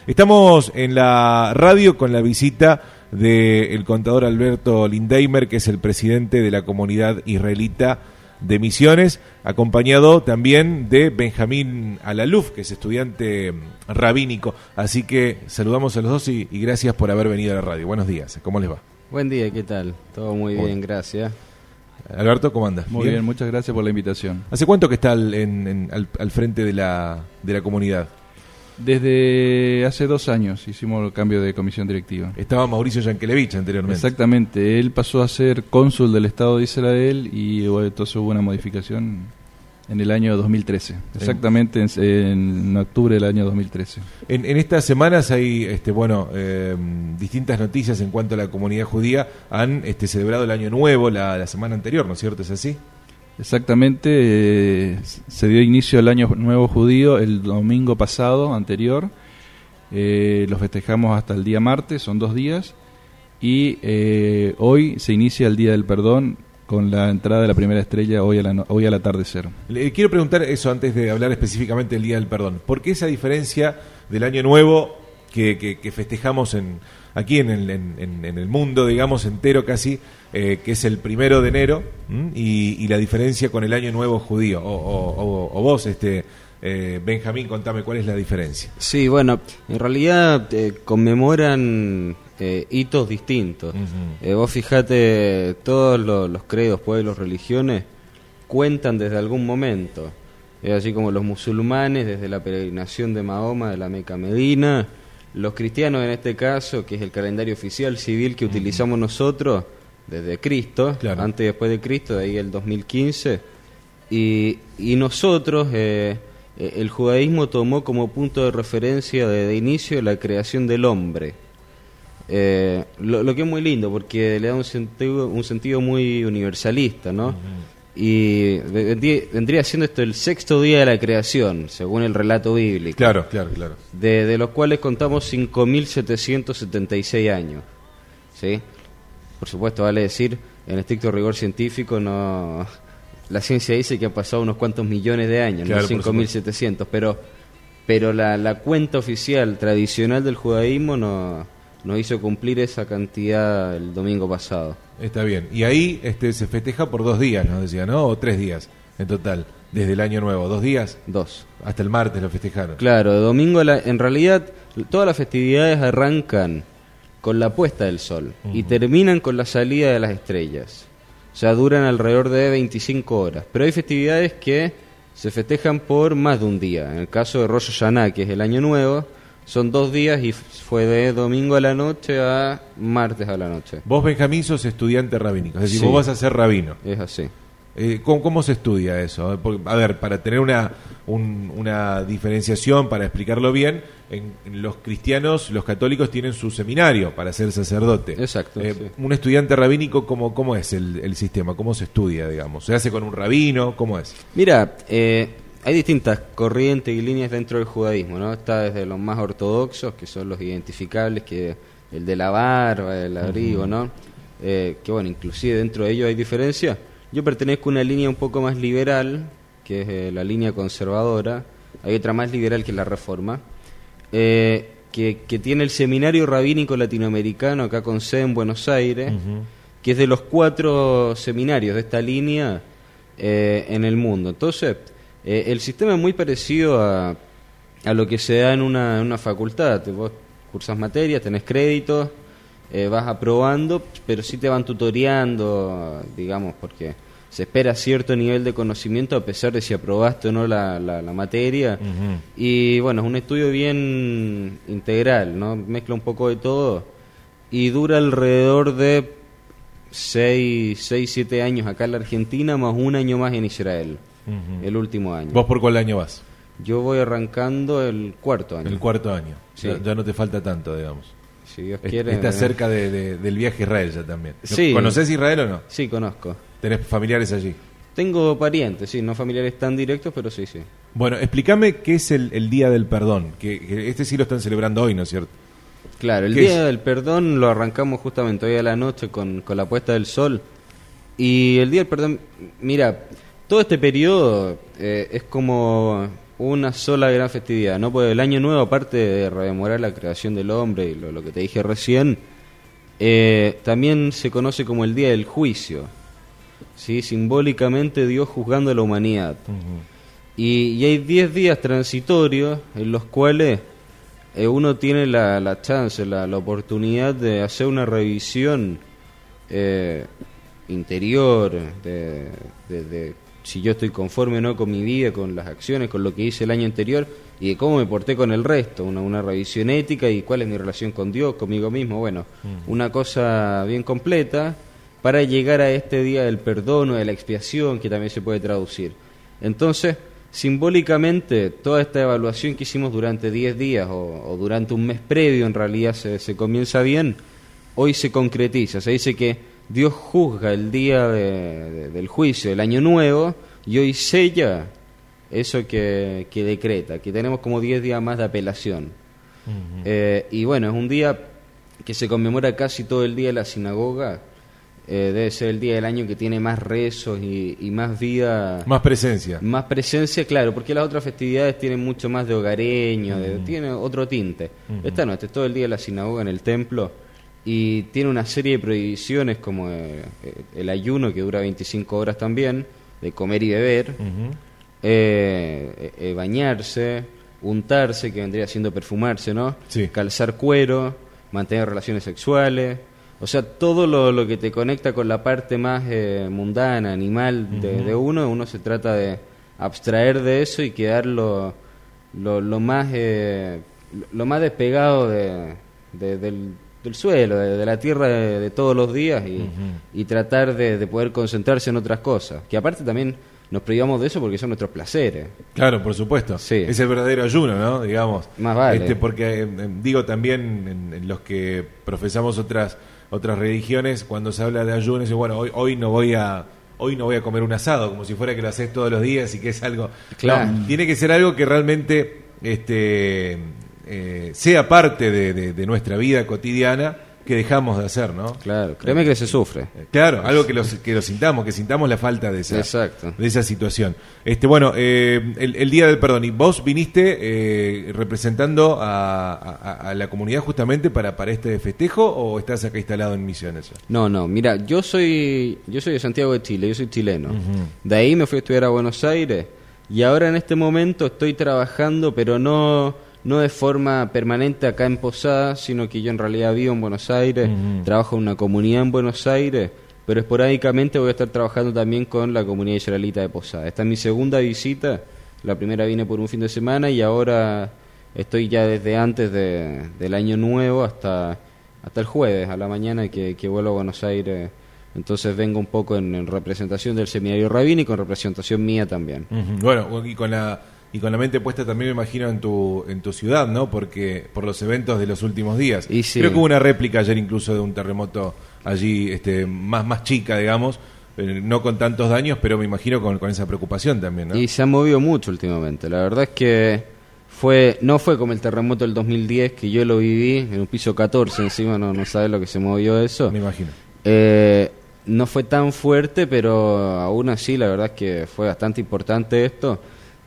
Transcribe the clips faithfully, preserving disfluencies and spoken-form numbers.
Estamos en la radio con la visita del contador Alberto Lindeimer, que es el presidente de la comunidad israelita de Misiones, acompañado también de Benjamín Alaluf, que es estudiante rabínico. Así que saludamos a los dos y, y gracias por haber venido a la radio. Buenos días, ¿cómo les va? Buen día, ¿qué tal? Todo muy bien, bien gracias. Alberto, ¿cómo andas? Muy bien, bien, muchas gracias por la invitación. ¿Hace cuánto que está al, en, en, al, al frente de la, de la comunidad? Desde hace dos años hicimos el cambio de comisión directiva. Estaba Mauricio Yankelevich anteriormente. Exactamente, él pasó a ser cónsul del Estado de Israel y bueno, entonces hubo una modificación en el año dos mil trece. Exactamente en, en octubre del año dos mil trece. En, en estas semanas hay este, bueno, eh, distintas noticias en cuanto a la comunidad judía. Han este, celebrado el Año Nuevo la, la semana anterior, ¿no es cierto? ¿Es así? Exactamente, eh, se dio inicio al Año Nuevo Judío el domingo pasado, anterior, eh, lo festejamos hasta el día martes, son dos días, y eh, hoy se inicia el Día del Perdón con la entrada de la primera estrella hoy, a la no, hoy al atardecer. Le quiero preguntar eso antes de hablar específicamente del Día del Perdón. ¿Por qué esa diferencia del Año Nuevo que, que, que festejamos en aquí en el, en, en el mundo, digamos, entero casi, eh, que es el primero de enero, y, y la diferencia con el Año Nuevo judío? O, o, o, o vos, este eh, Benjamín, contame cuál es la diferencia. Sí, bueno, en realidad eh, conmemoran eh, hitos distintos. Uh-huh. Eh, vos fijate, todos los, los credos, pueblos, religiones, cuentan desde algún momento. Eh, así como los musulmanes, desde la peregrinación de Mahoma, de la Meca a Medina. Los cristianos en este caso, que es el calendario oficial civil que utilizamos nosotros desde Cristo, claro. Antes y después de Cristo, de ahí el dos mil quince, y, y nosotros, eh, el judaísmo tomó como punto de referencia de, de inicio la creación del hombre, eh, lo, lo que es muy lindo porque le da un sentido, un sentido muy universalista, ¿no? Uh-huh. Y vendría, vendría siendo esto el sexto día de la creación, según el relato bíblico. Claro, claro, claro. De, de los cuales contamos cinco mil setecientos setenta y seis años. ¿Sí? Por supuesto, vale decir, en estricto rigor científico, no, la ciencia dice que han pasado unos cuantos millones de años, claro, no cinco mil setecientos, pero, pero la, la cuenta oficial tradicional del judaísmo no, nos hizo cumplir esa cantidad el domingo pasado. Está bien. Y ahí este, se festeja por dos días, nos decía, ¿no? O tres días en total, desde el Año Nuevo. ¿Dos días? Dos. Hasta el martes lo festejaron. Claro, domingo, la, en realidad, todas las festividades arrancan con la puesta del sol uh-huh. y terminan con la salida de las estrellas. O sea, duran alrededor de veinticinco horas. Pero hay festividades que se festejan por más de un día. En el caso de Rosh Hashanah, que es el Año Nuevo, son dos días y fue de domingo a la noche a martes a la noche. Vos, Benjamín, sos estudiante rabínico, es decir, sí, vos vas a ser rabino. Es así. Eh, ¿cómo, ¿Cómo se estudia eso? Porque, a ver, para tener una, un, una diferenciación, para explicarlo bien, en, en los cristianos, los católicos tienen su seminario para ser sacerdote. Exacto. Eh, sí. Un estudiante rabínico, ¿cómo, cómo es el, el sistema? ¿Cómo se estudia, digamos? ¿Se hace con un rabino? ¿Cómo es? Mira, eh... hay distintas corrientes y líneas dentro del judaísmo, ¿no? Está desde los más ortodoxos, que son los identificables, que el de la barba, el abrigo, uh-huh. ¿no? Eh, que bueno, inclusive dentro de ellos hay diferencias. Yo pertenezco a una línea un poco más liberal, que es eh, la línea conservadora. Hay otra más liberal que es la Reforma, eh, que, que tiene el Seminario Rabínico Latinoamericano, acá con sede en Buenos Aires, uh-huh. que es de los cuatro seminarios de esta línea eh, en el mundo. Entonces, Eh, el sistema es muy parecido a, a lo que se da en una, en una facultad. Vos cursas materias, tenés créditos, eh, vas aprobando, pero sí te van tutoreando, digamos, porque se espera cierto nivel de conocimiento a pesar de si aprobaste o no la, la, la materia. Uh-huh. Y bueno, es un estudio bien integral, ¿no? Mezcla un poco de todo y dura alrededor de seis, siete años acá en la Argentina, más un año más en Israel. Uh-huh. El último año. ¿Vos por cuál año vas? Yo voy arrancando el cuarto año. El cuarto año. Sí. Ya, ya no te falta tanto, digamos. Si Dios quiere. Estás eh... cerca de, de, del viaje a Israel ya también. Sí. ¿Conocés Israel o no? Sí, conozco. ¿Tenés familiares allí? Tengo parientes, sí, no familiares tan directos, pero sí, sí. Bueno, explícame qué es el, el Día del Perdón. Que, que este sí lo están celebrando hoy, ¿no es cierto? Claro, el Día es? del Perdón lo arrancamos justamente hoy a la noche con, con la puesta del sol. Y el Día del Perdón, mira, todo este periodo eh, es como una sola gran festividad, ¿no? Porque el Año Nuevo, aparte de rememorar la creación del hombre y lo, lo que te dije recién, eh, también se conoce como el Día del Juicio, ¿sí? Simbólicamente Dios juzgando a la humanidad. Uh-huh. y, y hay diez días transitorios en los cuales eh, uno tiene la, la chance, la, la oportunidad de hacer una revisión eh, interior de, de, de si yo estoy conforme o no con mi vida, con las acciones, con lo que hice el año anterior y de cómo me porté con el resto, una, una revisión ética y cuál es mi relación con Dios, conmigo mismo, bueno, uh-huh. una cosa bien completa para llegar a este día del perdón o de la expiación, que también se puede traducir. Entonces, simbólicamente, toda esta evaluación que hicimos durante diez días o, o durante un mes previo, en realidad se, se comienza bien, hoy se concretiza, se dice que Dios juzga el día de, de, del juicio, del año nuevo, y hoy sella eso que, que decreta, que tenemos como diez días más de apelación. Uh-huh. Eh, y bueno, es un día que se conmemora casi todo el día en la sinagoga, eh, debe ser el día del año que tiene más rezos y, y más vida... Más presencia. Más presencia, claro, porque las otras festividades tienen mucho más de hogareño, uh-huh. de, tiene otro tinte. Uh-huh. Esta no, este es todo el día en la sinagoga, en el templo, y tiene una serie de prohibiciones como eh, el ayuno, que dura veinticinco horas también, de comer y beber, uh-huh. eh, eh, bañarse, untarse, que vendría siendo perfumarse, ¿no? Sí. Calzar cuero, mantener relaciones sexuales, o sea, todo lo, lo que te conecta con la parte más eh, mundana, animal de, uh-huh. de uno, uno se trata de abstraer de eso y quedar lo, lo, lo, más, eh, lo más despegado de, de, del... del suelo, de, de la tierra de, de todos los días y, uh-huh. y tratar de, de poder concentrarse en otras cosas, que aparte también nos privamos de eso porque son nuestros placeres. Claro, por supuesto. Sí. Es el verdadero ayuno, ¿no? Digamos. Más vale. Este, porque eh, digo también en, en los que profesamos otras otras religiones, cuando se habla de ayuno, dicen, bueno, hoy hoy no voy a hoy no voy a comer un asado, como si fuera que lo haces todos los días y que es algo. Claro. No, tiene que ser algo que realmente este Eh, sea parte de, de, de nuestra vida cotidiana que dejamos de hacer, ¿no? Claro, créeme que se sufre. Claro, algo que lo, que lo sintamos, que sintamos la falta de esa, Exacto. de esa situación. Este, bueno, eh, el, el Día del Perdón, y vos viniste eh, representando a, a, a la comunidad justamente para, para este festejo, ¿o estás acá instalado en Misiones? No, no, mira, yo soy yo soy de Santiago de Chile, yo soy chileno. Uh-huh. De ahí me fui a estudiar a Buenos Aires y ahora en este momento estoy trabajando, pero no... no de forma permanente acá en Posada, sino que yo en realidad vivo en Buenos Aires, uh-huh. trabajo en una comunidad en Buenos Aires, pero esporádicamente voy a estar trabajando también con la comunidad israelita de Posada. Esta es mi segunda visita, la primera vine por un fin de semana y ahora estoy ya desde antes de, del año nuevo hasta, hasta el jueves a la mañana que, que vuelvo a Buenos Aires. Entonces vengo un poco en, en representación del seminario rabínico, en representación mía también. Uh-huh. Bueno, y con la... Y con la mente puesta también, me imagino, en tu en tu ciudad, ¿no? Porque por los eventos de los últimos días. Y sí. Creo que hubo una réplica ayer incluso de un terremoto allí, este más más chica, digamos, eh, no con tantos daños, pero me imagino con, con esa preocupación también, ¿no? Y se ha movido mucho últimamente. La verdad es que fue no fue como el terremoto del dos mil diez, que yo lo viví en un piso catorce, encima no, no sabes lo que se movió eso. Me imagino. Eh, no fue tan fuerte, pero aún así la verdad es que fue bastante importante esto.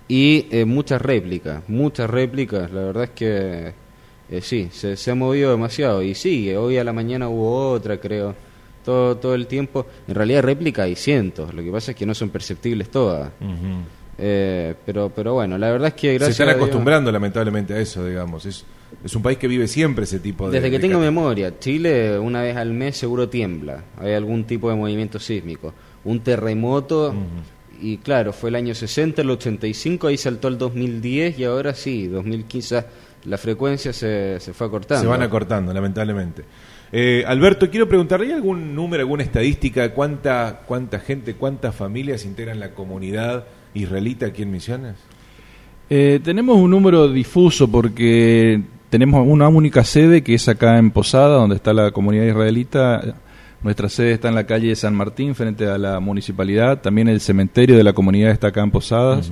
Y eh, muchas réplicas, muchas réplicas, la verdad es que eh, sí, se, se ha movido demasiado y sigue, hoy a la mañana hubo otra, creo, todo todo el tiempo. En realidad réplica hay cientos, lo que pasa es que no son perceptibles todas. Uh-huh. eh, pero pero bueno, la verdad es que gracias se están a Dios, acostumbrando lamentablemente a eso, digamos, es es un país que vive siempre ese tipo de... Desde que de tengo cat- memoria, Chile una vez al mes seguro tiembla, hay algún tipo de movimiento sísmico, un terremoto... Uh-huh. Y claro, fue el año sesenta, el ochenta y cinco, ahí saltó el dos mil diez y ahora sí, dos mil quince, la frecuencia se, se fue acortando. Se van acortando, lamentablemente. Eh, Alberto, quiero preguntarle, ¿hay algún número, alguna estadística, cuánta cuánta gente, cuántas familias integran la comunidad israelita aquí en Misiones? Eh, tenemos un número difuso porque tenemos una única sede que es acá en Posada, donde está la comunidad israelita. Nuestra sede está en la calle de San Martín, frente a la municipalidad. También el cementerio de la comunidad está acá en Posadas. Uh-huh.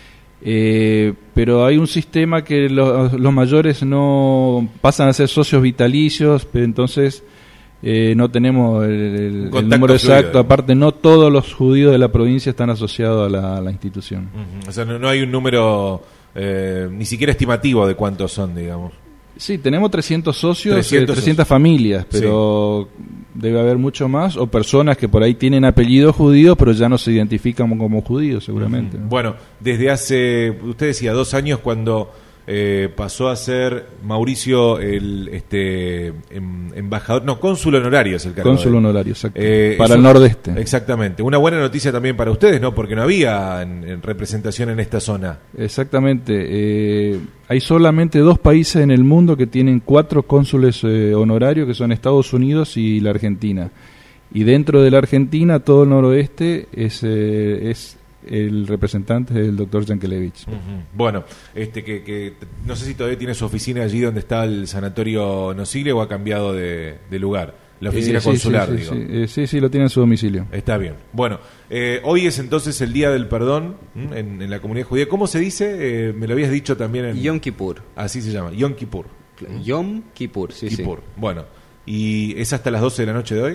Eh, pero hay un sistema que los, los mayores no pasan a ser socios vitalicios, pero entonces eh, no tenemos el, el, el número exacto. Fluido. Aparte, no todos los judíos de la provincia están asociados a la, a la institución. Uh-huh. O sea, no, no hay un número eh, ni siquiera estimativo de cuántos son, digamos. Sí, tenemos trescientos socios, trescientos eh, trescientas familias, pero sí. Debe haber mucho más, o personas que por ahí tienen apellidos judíos, pero ya no se identifican como, como judíos, seguramente. Uh-huh. ¿no? Bueno, desde hace, usted decía, dos años cuando eh, pasó a ser Mauricio el este em, embajador, no, cónsul honorario es el cargo. Cónsul honorario, exacto. Eh, para eso, el nordeste. Exactamente. Una buena noticia también para ustedes, ¿no? Porque no había en, en representación en esta zona. Exactamente. Eh, hay solamente dos países en el mundo que tienen cuatro cónsules eh, honorarios, que son Estados Unidos y la Argentina. Y dentro de la Argentina, todo el noroeste es, eh, es el representante del doctor Yankelevich. Uh-huh. Bueno, este que, que no sé si todavía tiene su oficina allí donde está el sanatorio Nocigle o ha cambiado de, de lugar. La oficina eh, sí, consular, sí, sí, digo. Sí, eh, sí, sí, lo tiene en su domicilio. Está bien. Bueno, eh, hoy es entonces el Día del Perdón en, en la comunidad judía. ¿Cómo se dice? Eh, me lo habías dicho también en... Yom Kippur. Así se llama, Yom Kippur. Yom Kippur, sí, Kippur. sí. Bueno, ¿y es hasta las doce de la noche de hoy?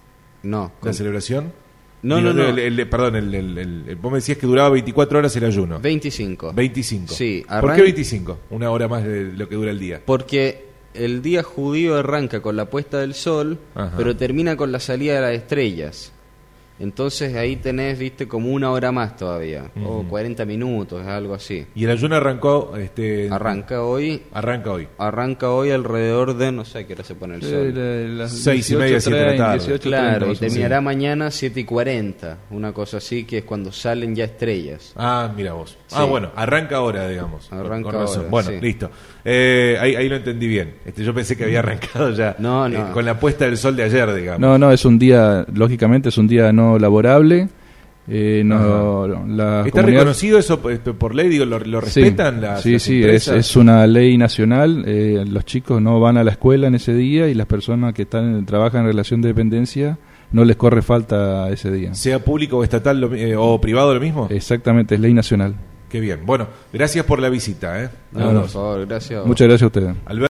No. ¿La con... celebración? No, Digo, no, no. El, el, el, perdón, el, el, el, el, vos me decías que duraba veinticuatro horas el ayuno. veinticinco. veinticinco. Sí. ¿Por Arran... qué veinticinco? Una hora más de lo que dura el día. Porque el día judío arranca con la puesta del sol, Ajá. pero termina con la salida de las estrellas. Entonces ahí tenés, viste, como una hora más todavía, uh-huh. o cuarenta minutos, algo así. ¿Y el ayuno arrancó? Este, arranca hoy. Arranca hoy. Arranca hoy alrededor de, no sé qué hora se pone el sol. Eh, las Seis y media, siete de la tarde. dieciocho, claro, treinta, y terminará sí. mañana siete y cuarenta, una cosa así, que es cuando salen ya estrellas. Ah, mira vos. Sí. Ah, bueno, arranca ahora, digamos. Arranca con razón. ahora, Bueno, sí. listo. Eh, ahí, ahí lo entendí bien. Este, yo pensé que había arrancado ya No, no. eh, con la puesta del sol de ayer, digamos. No, no, es un día, lógicamente es un día no laborable. Eh, no, la ¿Está comunidad... reconocido eso por, por ley? Digo, ¿lo, lo respetan sí, las, sí, las sí, empresas? es, es una ley nacional. Eh, los chicos no van a la escuela en ese día y las personas que están trabajan en relación de dependencia no les corre falta ese día. ¿Sea público o estatal lo, eh, o privado lo mismo? Exactamente, es ley nacional. Qué bien. Bueno, gracias por la visita. ¿eh? No, no, por favor, gracias. Muchas gracias a ustedes. Alberto